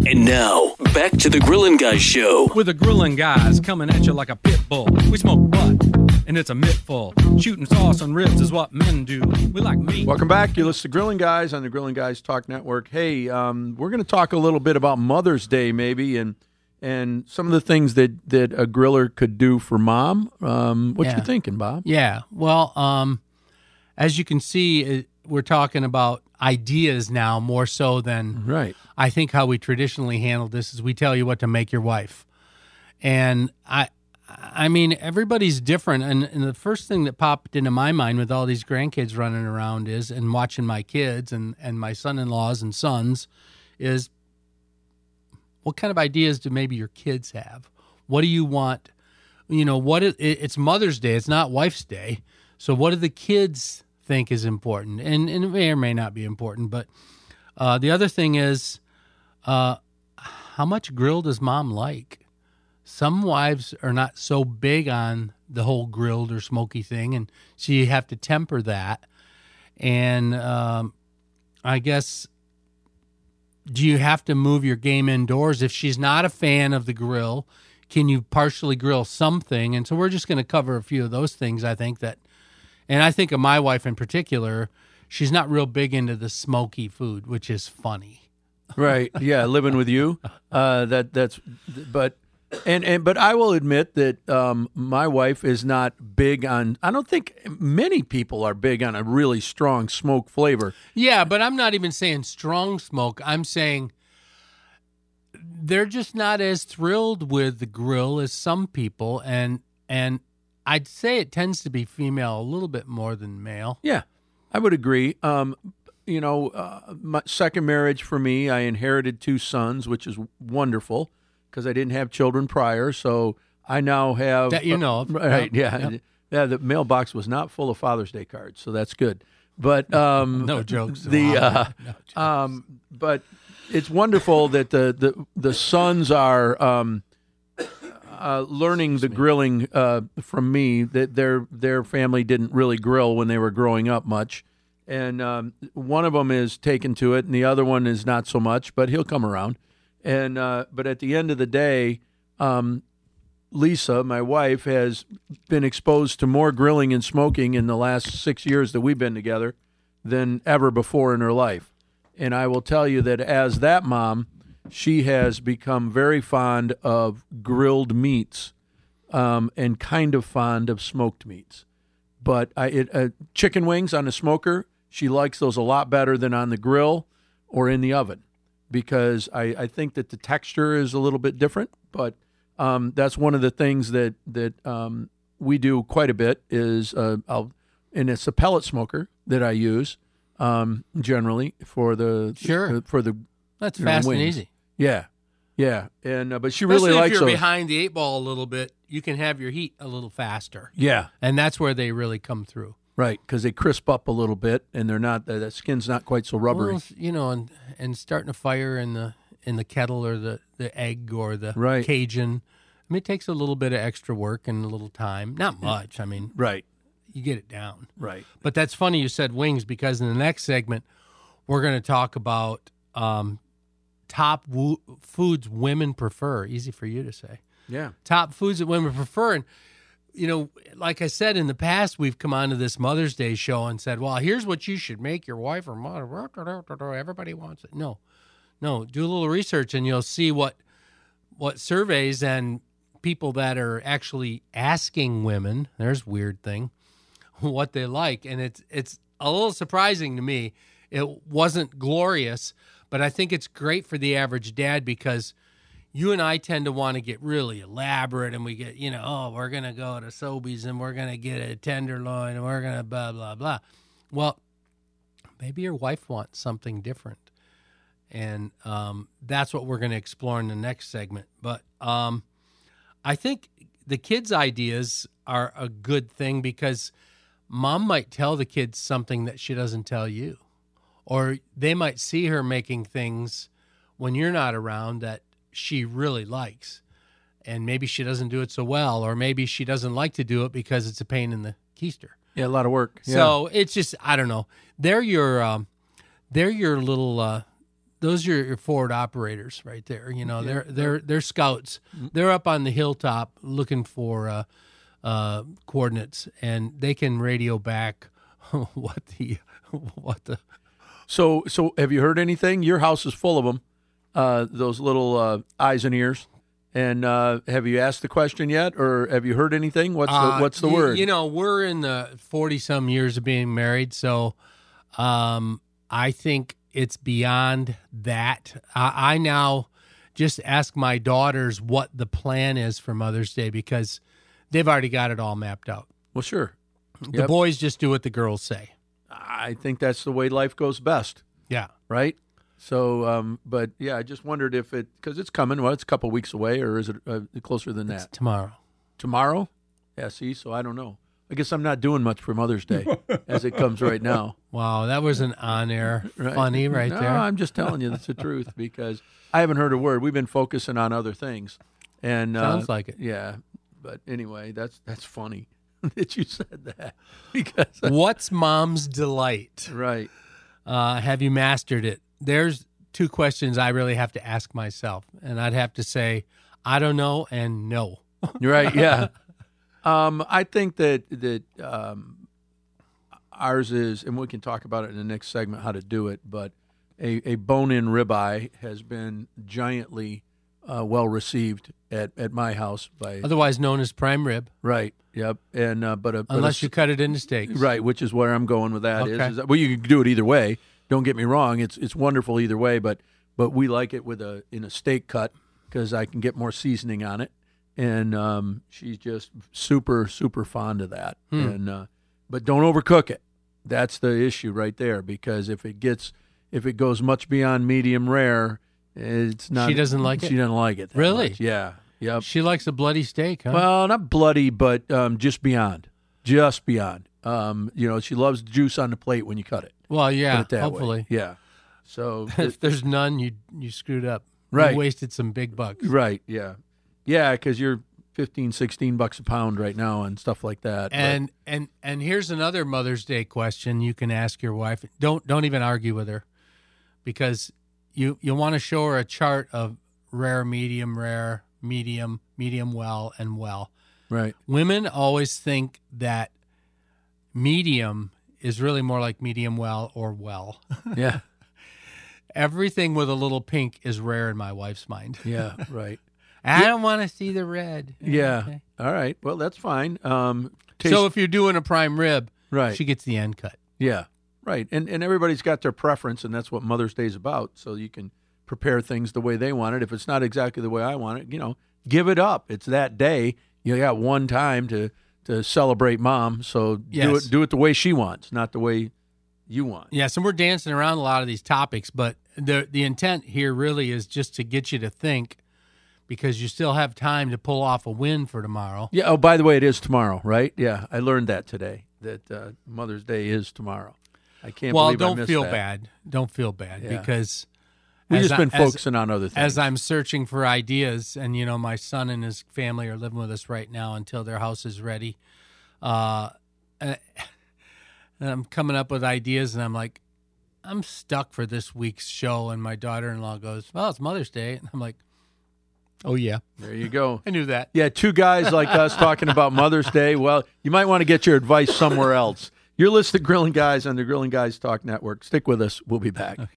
And now, back to the Grillin' Guys show. With the Grillin' Guys coming at you like a pit bull. We smoke butt, and it's a mittful. Shooting sauce on ribs is what men do. We like meat. Welcome back. You listen to Grillin' Guys on the Grillin' Guys Talk Network. Hey, we're going to talk a little bit about Mother's Day maybe and some of the things that a griller could do for mom. What you thinking, Bob? Yeah. Well, as you can see, we're talking about ideas now more so than right. I think how we traditionally handle this is we tell you what to make your wife. And I mean, everybody's different. And the first thing that popped into my mind with all these grandkids running around and watching my kids and my son-in-laws and sons is, what kind of ideas do maybe your kids have? What do you want? You know, it's Mother's Day. It's not Wife's Day. So what do the kids think is important? And it may or may not be important. But the other thing is, how much grill does mom like? Some wives are not so big on the whole grilled or smoky thing, and so you have to temper that. And I guess, do you have to move your game indoors? If she's not a fan of the grill, can you partially grill something? And so we're just going to cover a few of those things, I think that, and I think of my wife in particular, she's not real big into the smoky food, which is funny. Right. Yeah. Living with you. But I will admit that my wife is not big on, I don't think many people are big on a really strong smoke flavor. Yeah, but I'm not even saying strong smoke. I'm saying they're just not as thrilled with the grill as some people. And I'd say it tends to be female a little bit more than male. Yeah, I would agree. My second marriage for me, I inherited 2 sons, which is wonderful, because I didn't have children prior, so I now have... That you know of. Right, yeah. Yep. Yeah, the mailbox was not full of Father's Day cards, so that's good. But no jokes. But it's wonderful that the sons are learning the grilling from me, that their family didn't really grill when they were growing up much. And one of them is taken to it, and the other one is not so much, but he'll come around. And but at the end of the day, Lisa, my wife, has been exposed to more grilling and smoking in the last 6 years that we've been together than ever before in her life. And I will tell you that as that mom, she has become very fond of grilled meats and kind of fond of smoked meats. But chicken wings on the smoker, she likes those a lot better than on the grill or in the oven, because I think that the texture is a little bit different. But that's one of the things that we do quite a bit is, and it's a pellet smoker that I use generally for the that's fast and easy. Yeah, and but she Especially really likes if you're those. behind the 8 ball a little bit, you can have your heat a little faster. Yeah, and that's where they really come through. Right, because they crisp up a little bit, and they're not the skin's not quite so rubbery. Well, and starting a fire in the kettle or the egg or the right. Cajun, I mean, it takes a little bit of extra work and a little time. Not much. I mean, right. You get it down. Right. But that's funny you said wings, because in the next segment, we're going to talk about top foods women prefer. Easy for you to say. Yeah. Top foods that women prefer. And, like I said, in the past, we've come on to this Mother's Day show and said, well, here's what you should make your wife or mother. Everybody wants it. No. Do a little research and you'll see what surveys and people that are actually asking women, there's a weird thing, what they like. And it's a little surprising to me. It wasn't glorious, but I think it's great for the average dad, because you and I tend to want to get really elaborate, and we get, we're going to go to Sobeys and we're going to get a tenderloin and we're going to blah, blah, blah. Well, maybe your wife wants something different. And that's what we're going to explore in the next segment. But I think the kids' ideas are a good thing, because mom might tell the kids something that she doesn't tell you. Or they might see her making things when you're not around that she really likes. And maybe she doesn't do it so well, or maybe she doesn't like to do it because it's a pain in the keister. Yeah, a lot of work. Yeah. So it's just, I don't know. They're your little those are your forward operators right there. You know, they're scouts. They're up on the hilltop looking for coordinates, and they can radio back what the. So have you heard anything? Your house is full of them, those little eyes and ears. And have you asked the question yet, or have you heard anything? What's the word? You know, we're in the 40-some years of being married, so I think it's beyond that. I now just ask my daughters what the plan is for Mother's Day because they've already got it all mapped out. Well, sure. The Yep. boys just do what the girls say. I think that's the way life goes best, Yeah. right? So, but yeah, I just wondered if because it's coming. Well, it's a couple weeks away, or is it closer than that? Tomorrow. Tomorrow? Yeah, see, so I don't know. I guess I'm not doing much for Mother's Day as it comes right now. Wow, that was an on-air funny right No, there. I'm just telling you that's the truth because I haven't heard a word. We've been focusing on other things. And Sounds like it. Yeah, but anyway, that's funny that you said that because What's mom's delight? right. Have you mastered it? There's two questions I really have to ask myself, and I'd have to say, I don't know and no. You're right. Yeah. I think that ours is, and we can talk about it in the next segment how to do it. But a bone-in ribeye has been giantly well received at my house by Otherwise known as prime rib, right. Yep. And but unless you cut it into steaks. right, which is where I'm going with that. Okay. Is that, well, you can do it either way. Don't get me wrong; it's wonderful either way. But we like it in a steak cut because I can get more seasoning on it. And she's just super, super fond of that. And but don't overcook it. That's the issue right there. Because if it goes much beyond medium rare, it's not. She doesn't like it? She doesn't like it. that Really? much. Yeah. Yep. She likes a bloody steak, huh? Well, not bloody, but just beyond. Just beyond. She loves juice on the plate when you cut it. Well, Put yeah, it that hopefully. way. Yeah. So If there's none, you screwed up. Right. You wasted some big bucks. right. Yeah. Yeah, because you're $15-16 a pound right now and stuff like that. And here's another Mother's Day question you can ask your wife. Don't even argue with her, because you want to show her a chart of rare, medium, medium well, and well. Right. Women always think that medium is really more like medium well or well. Yeah. Everything with a little pink is rare in my wife's mind. Yeah. Right. I don't want to see the red. Yeah. Okay. All right. Well, that's fine. So if you're doing a prime rib, right. she gets the end cut. Yeah. Right. And everybody's got their preference, and that's what Mother's Day is about. So you can prepare things the way they want it. If it's not exactly the way I want it, give it up. It's that day. You got one time to celebrate mom. So Yes. do it the way she wants, not the way you want. Yes, and we're dancing around a lot of these topics, but the intent here really is just to get you to think, because you still have time to pull off a win for tomorrow. Yeah. Oh, by the way, it is tomorrow, right? Yeah. I learned that today, that Mother's Day is tomorrow. I can't believe I don't missed feel that. bad. Don't feel bad, Yeah. because We've as just been I- focusing on other things. as I'm searching for ideas, and my son and his family are living with us right now until their house is ready. And I'm coming up with ideas, and I'm like, I'm stuck for this week's show. And my daughter-in-law goes, "Well, it's Mother's Day," and I'm like, "Oh yeah, There you go. I knew that." Yeah, two guys like us talking about Mother's Day. Well, you might want to get your advice somewhere else. You're listening to Grilling Guys on the Grilling Guys Talk Network. Stick with us. We'll be back.